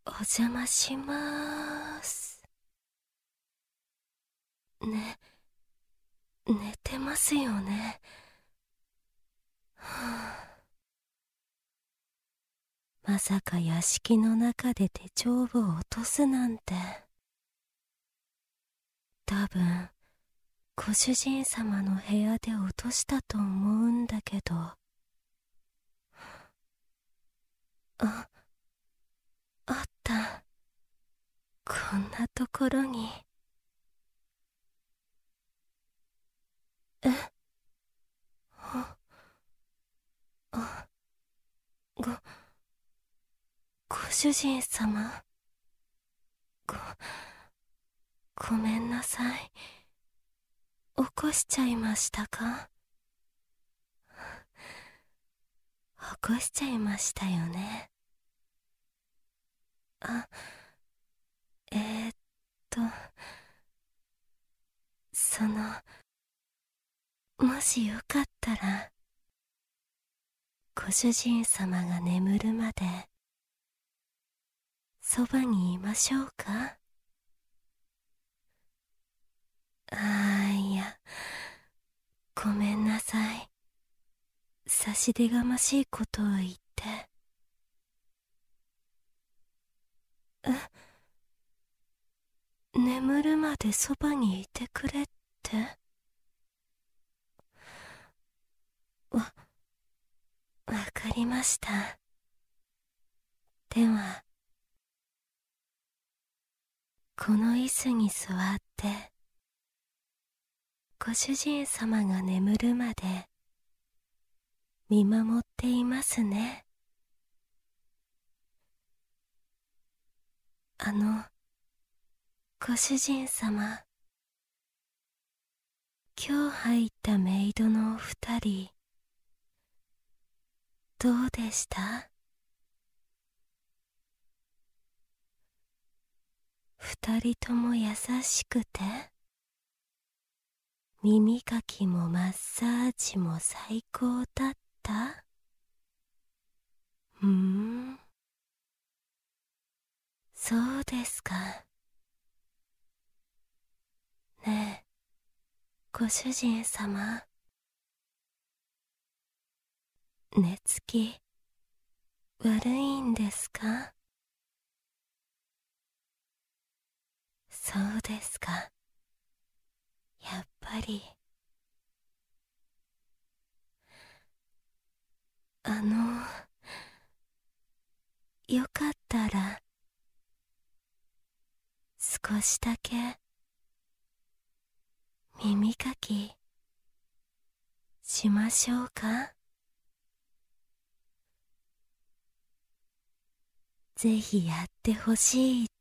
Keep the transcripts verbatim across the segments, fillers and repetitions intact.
お邪魔しまーす。ね、寝てますよね。はあ、まさか屋敷の中で手帳部を落とすなんて。多分、ご主人様の部屋で落としたと思うんだけど。あ、あった。こんなところに。えあ、あ、ご、ご主人様。ご、ごめんなさい。起こしちゃいましたか？起こしちゃいましたよね。あ、えー、っと、その、もしよかったら、ご主人様が眠るまで、そばにいましょうか？あーいや、ごめんなさい。差し出がましいことを言って。え、眠るまでそばにいてくれって？わ、わかりました。では、この椅子に座って、ご主人様が眠るまで見守っていますね。あの、ご主人様、今日入ったメイドのお二人、どうでした？二人とも優しくて、耳かきもマッサージも最高だった？うーん、そうですか。ねえ、ご主人様、寝つき悪いんですか？そうですか。やっぱり。あの、よかったら、少しだけ、耳かき、しましょうか？ぜひやってほしいって。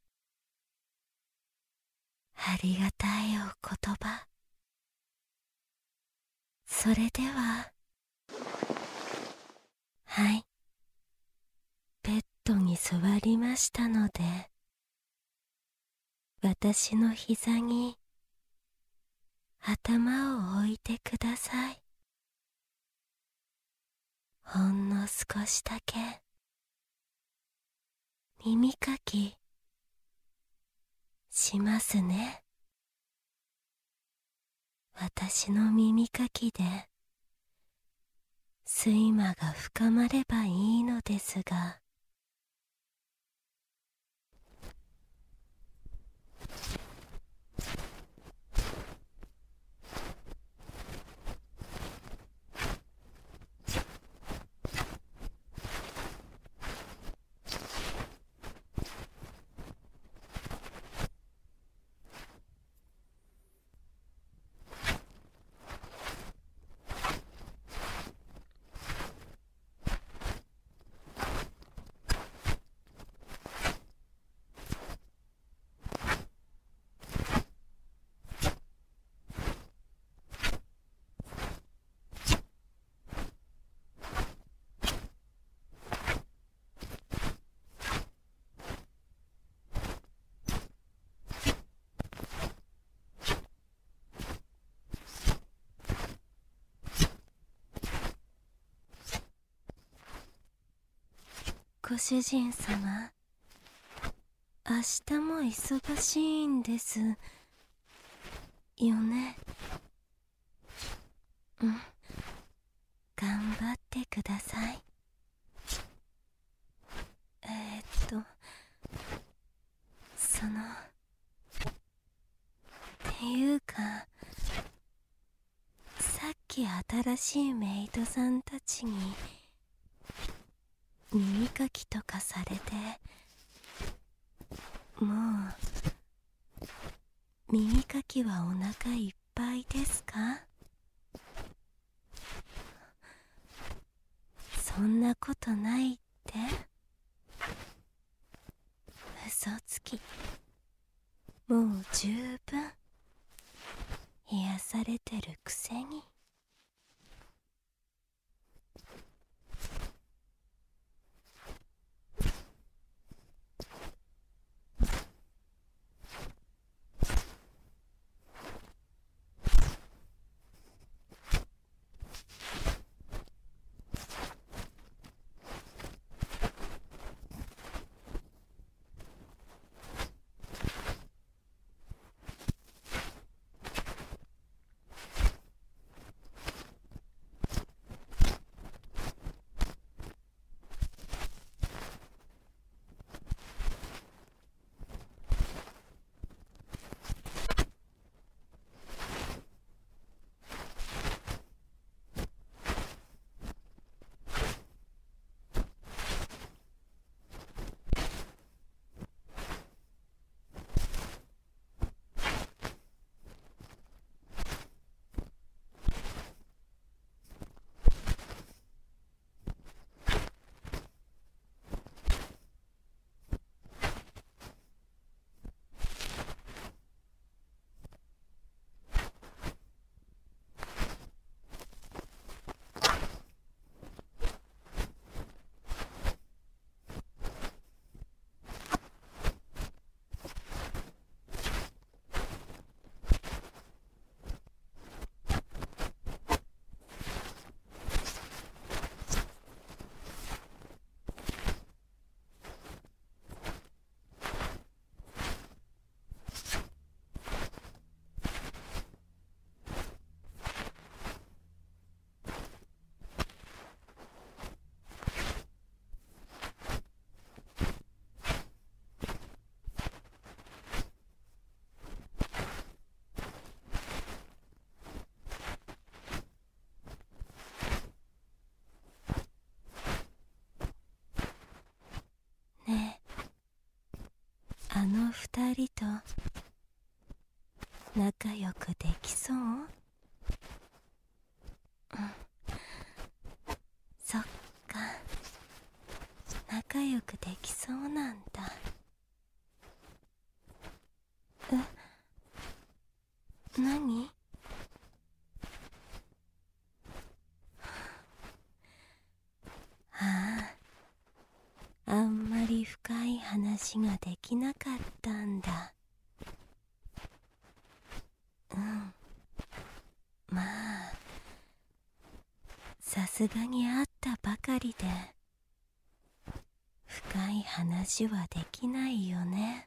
ありがたいお言葉。それでは、はい。ベッドに座りましたので、私の膝に頭を置いてください。ほんの少しだけ耳かきしますね。私の耳かきで睡魔が深まればいいのですが。ご主人様、 明日も忙しいんですよね。うん、頑張ってください。えー、っとそのっていうか、さっき新しいメイドさんたちに耳かきとかされて、もう耳かきはお腹いっぱいですか？そんなことないって？嘘つき。もう十分癒されてるくせに。ねえ、あの二人と仲良くできそう？うん、そっか、仲良くできそうなんだ。え、何？ああ、あんまり深い話ができなかったんだ。うん、まあさすがに会ったばかりで深い話はできないよね。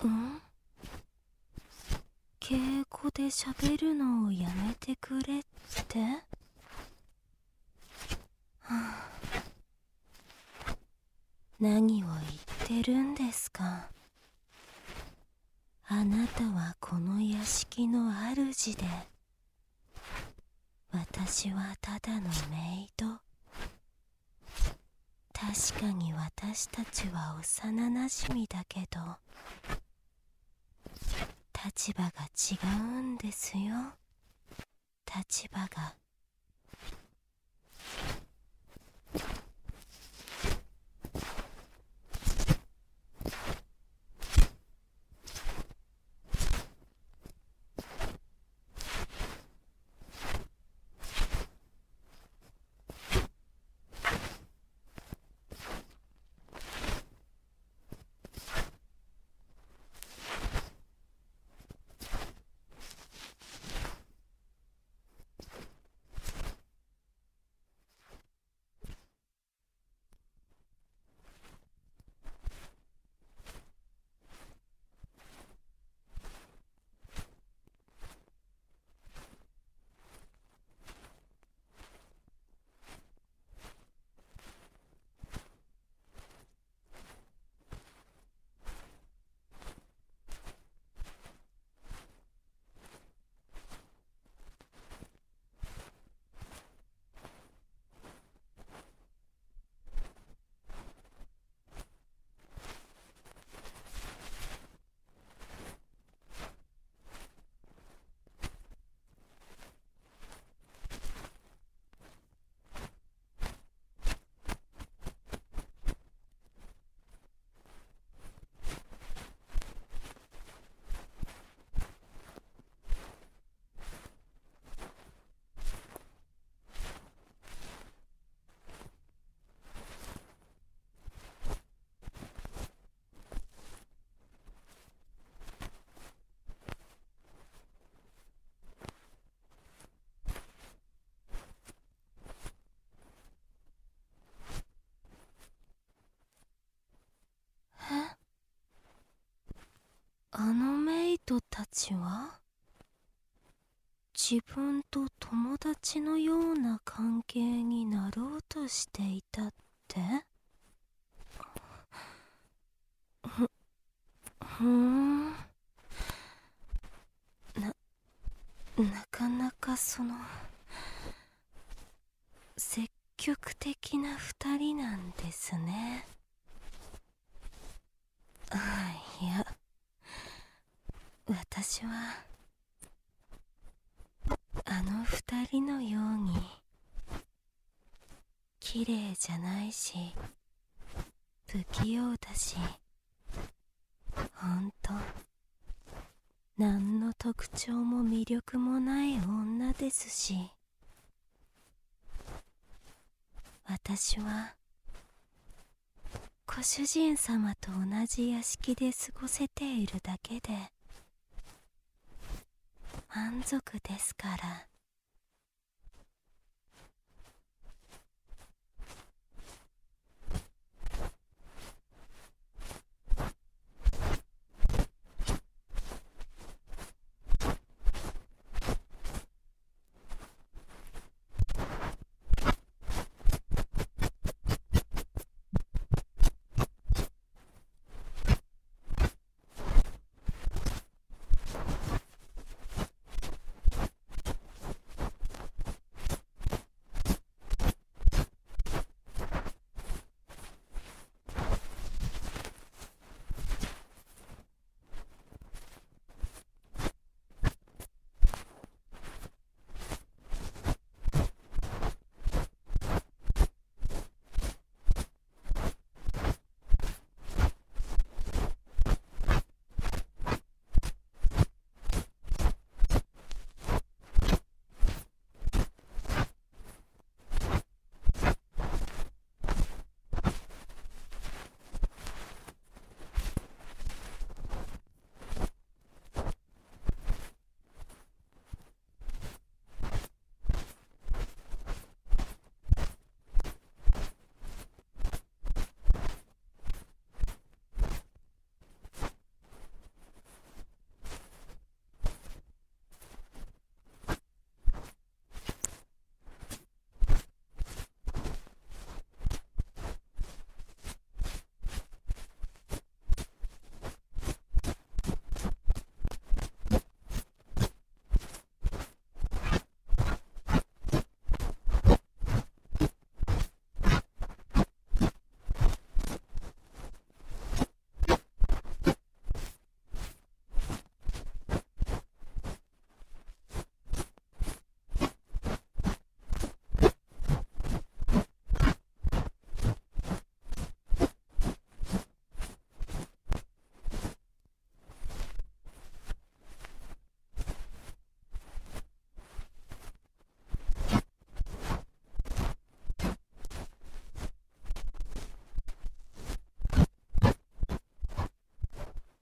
ん？敬語で喋るのをやめてくれって？はあ、何を言ってるんですか。あなたはこの屋敷の主で、私はただのメイド。確かに私たちは幼なじみだけど、立場が違うんですよ。立場が。え？あのメイドたちは？自分と友達のような関係になろうとしていたって？ふ、ふーん。な、なかなかその、積極的な二人なんですね。ああ、いや、私は、あの二人のように、綺麗じゃないし、不器用だし、ほんと、何の特徴も魅力もない女ですし、私は、ご主人様と同じ屋敷で過ごせているだけで、満足ですから。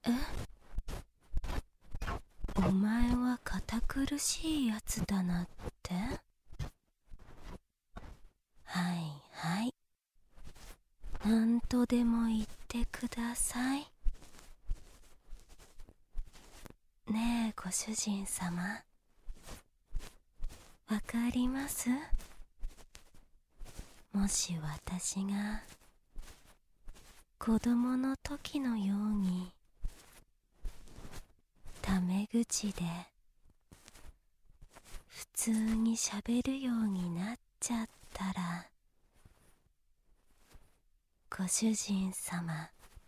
え？お前は堅苦しいやつだなって？はいはい、なんとでも言ってください。ねえご主人様、わかります？もし私が子供の時のようにタメ口で普通にしゃべるようになっちゃったら、ご主人様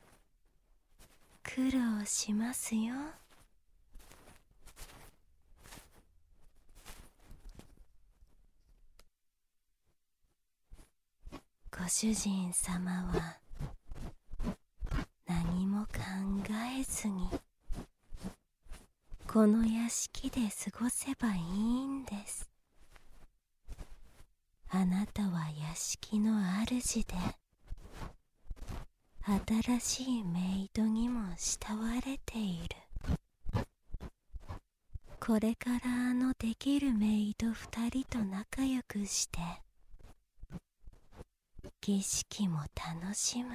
苦労しますよ。ご主人様は何も考えずにこの屋敷で過ごせばいいんです。あなたは屋敷の主で、新しいメイドにも慕われている。これからあのできるメイド二人と仲良くして儀式も楽しむ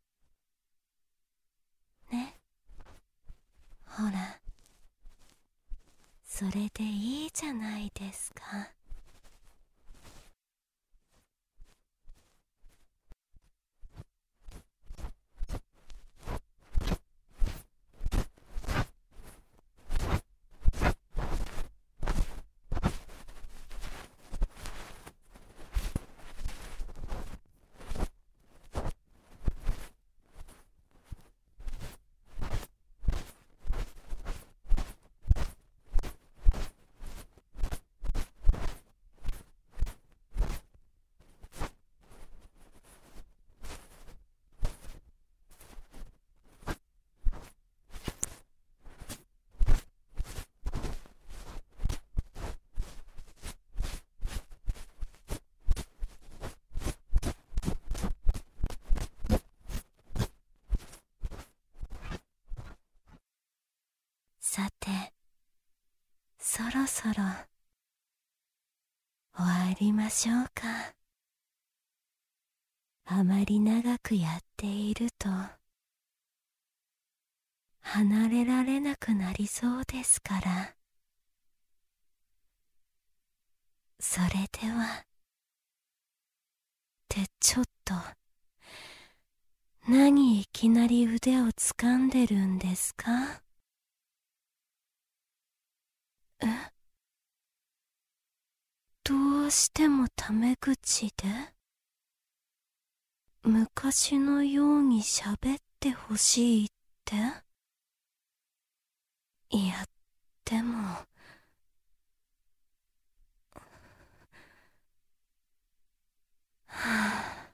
ね。ほら、それでいいじゃないですか。さて、そろそろ終わりましょうか。あまり長くやっていると離れられなくなりそうですから。それでは。ってちょっと、何いきなり腕を掴んでるんですか？え？どうしてもタメ口で？昔のように喋ってほしいって？いや、でもはあ、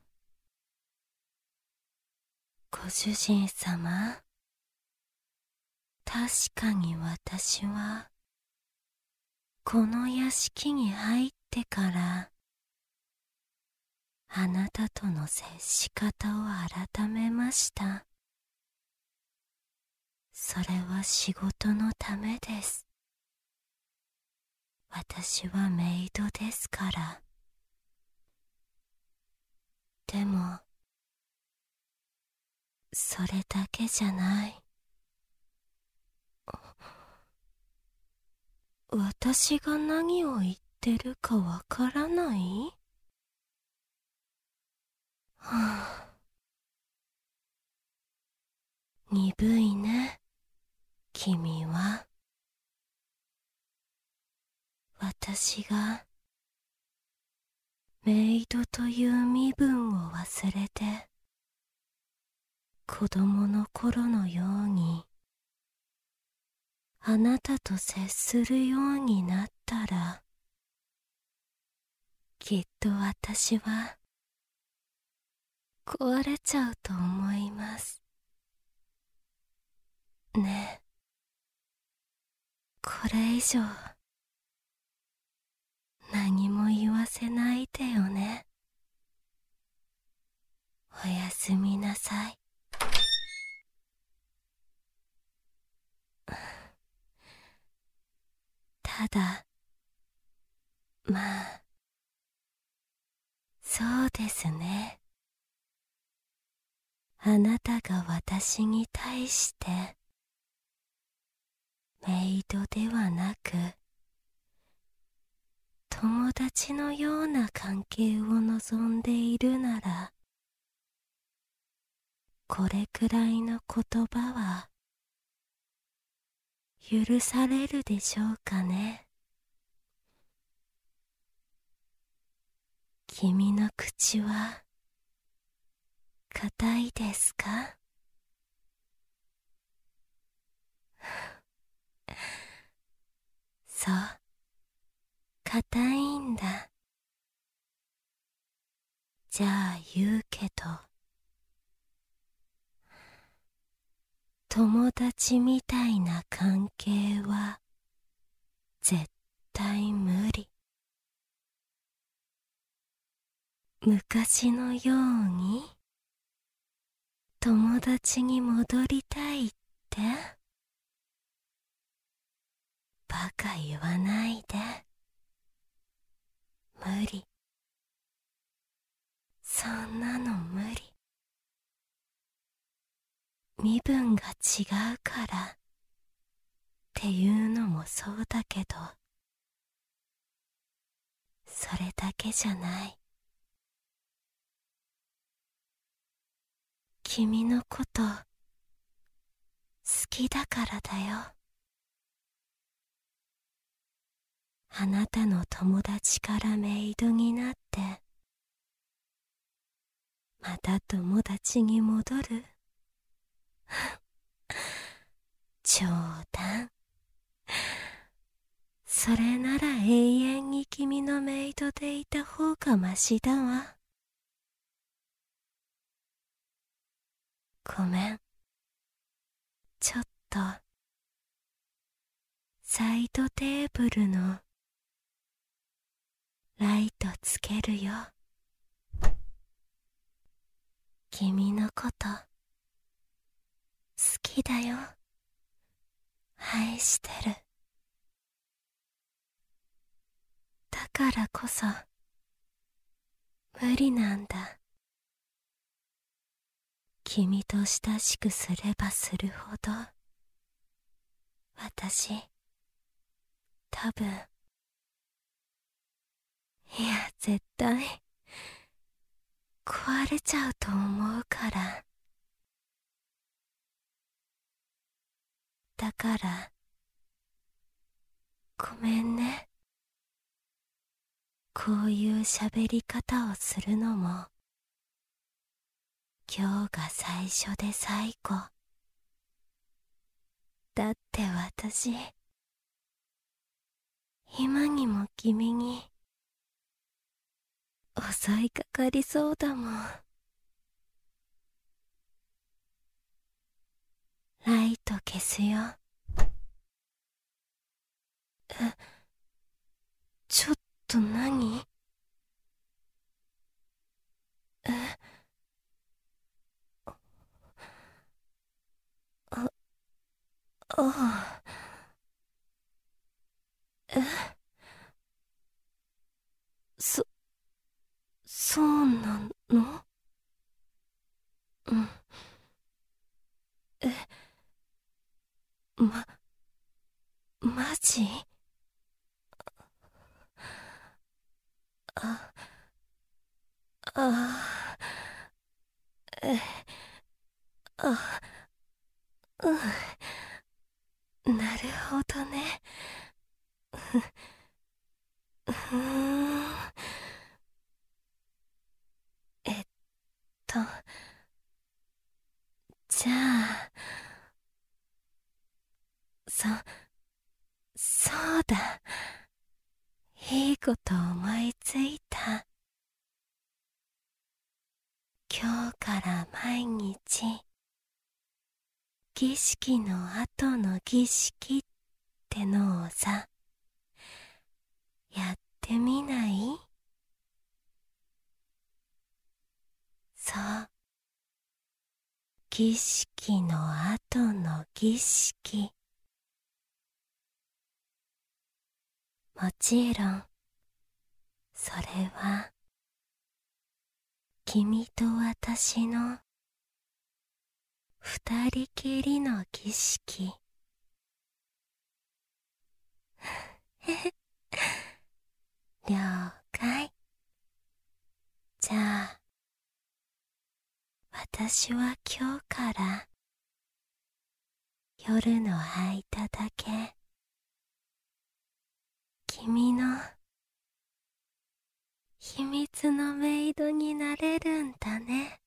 ご主人様、確かに私はこの屋敷に入ってからあなたとの接し方を改めました。それは仕事のためです。私はメイドですから。でもそれだけじゃない。私が何を言ってるかわからない？はあ、鈍いね、君は。私がメイドという身分を忘れて子供の頃のようにあなたと接するようになったら、きっと私は壊れちゃうと思いますね。え、これ以上何も言わせないでよね。おやすみなさい。 ただ、まあ、そうですね。あなたが私に対して、メイドではなく、友達のような関係を望んでいるなら、これくらいの言葉は許されるでしょうかね。君の口は硬いですか？そう、硬いんだ。じゃあ言うけど、友達みたいな関係は絶対無理。昔のように友達に戻りたいってバカ言わないで。無理。そんなの無理。身分が違うからっていうのもそうだけど、それだけじゃない。君のこと好きだからだよ。あなたの友達からメイドになってまた友達に戻る。冗談。それなら永遠に君のメイドでいた方がマシだわ。ごめん。ちょっとサイドテーブルのライトつけるよ。君のこと好きだよ。愛してる。だからこそ無理なんだ。君と親しくすればするほど私多分、いや絶対壊れちゃうと思うから。だからごめんね。こういう喋り方をするのも今日が最初で最後。だって私今にも君に襲いかかりそうだもん。ライト消すよ。え、ちょっと何？え、あ、ああ、え、そ、そうなの？うん。え、ま、マジ？あ、あ、え、あ、うん、なるほどね。ふ、ふーん。えっと、じゃあ、そ、そうだ。いいこと思いついた。今日から毎日、儀式の後の儀式ってのをさ、やってみない？そう。儀式の後の儀式。 もちろんそれは君と私の二人きりの儀式。了解。じゃあ私は今日から夜の間だけ君の秘密のメイドになれるんだね。